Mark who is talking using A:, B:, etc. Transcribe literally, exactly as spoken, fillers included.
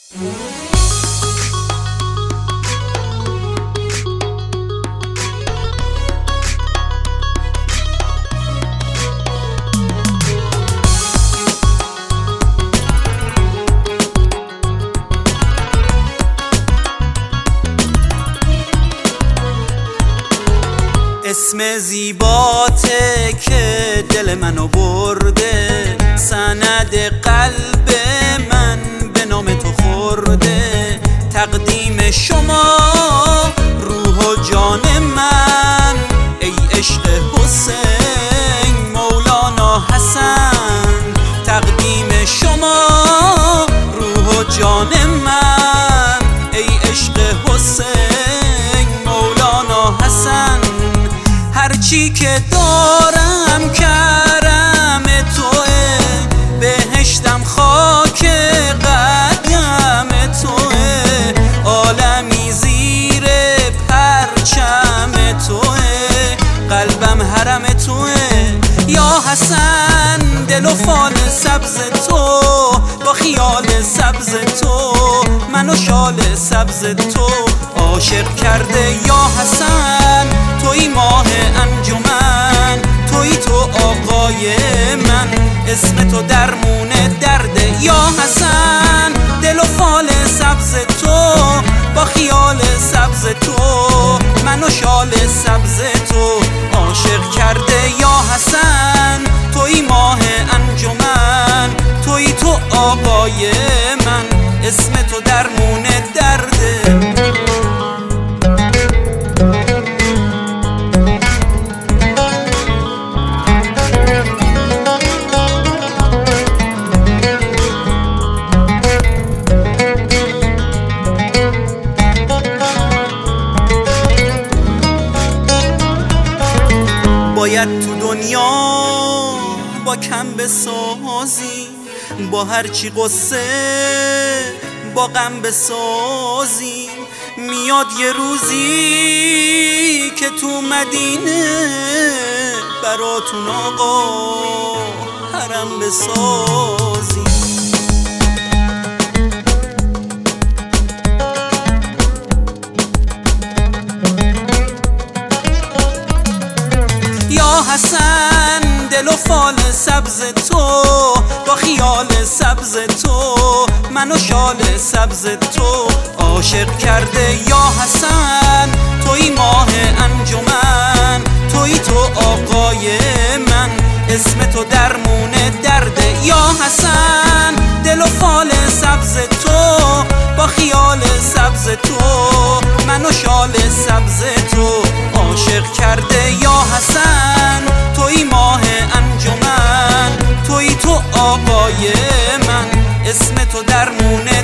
A: اسم زیباته که دل منو برده، سند قلب من به نام تو خورده. تقدیم شما روح و جان من، ای عشق حسین مولانا حسن. تقدیم شما روح و جان من، ای عشق حسین مولانا حسن. هرچی که دارم کرم توه، بهشتم خاک قدم توه. عالمی زیر پرچم توه، قلبم حرم توه. یا حسن دل و فال سبز تو، با خیال سبز تو منو شال سبز تو عاشق کرده. یا حسن توی ماه انجمن، توی تو آقای من، اسم تو درمون درده. یا حسن دل و فال سبز تو، با خیال سبز تو منو شال سبز تو عاشق کرده. یا حسن توی ماه انجمن، توی تو آقای من، اسم تو درمون درده. باید تو دنیا با کم بسازی، با هرچی قصه با غم بسازی. میاد یه روزی که تو مدینه براتون آقا حرم بسازی. یا حسن دل و فال سبز تو، با خیال سبز تو منو شال سبز تو عاشق کرده. یا حسن توی ماه انجمن، توی تو آقای من، اسم تو درمون درده. یا حسن دل و فال سبز تو، با خیال سبز تو منو شال سبز تو عاشق کرده. یا حسن توی ماه انجمن، توی تو آقای من، اسم تو درمون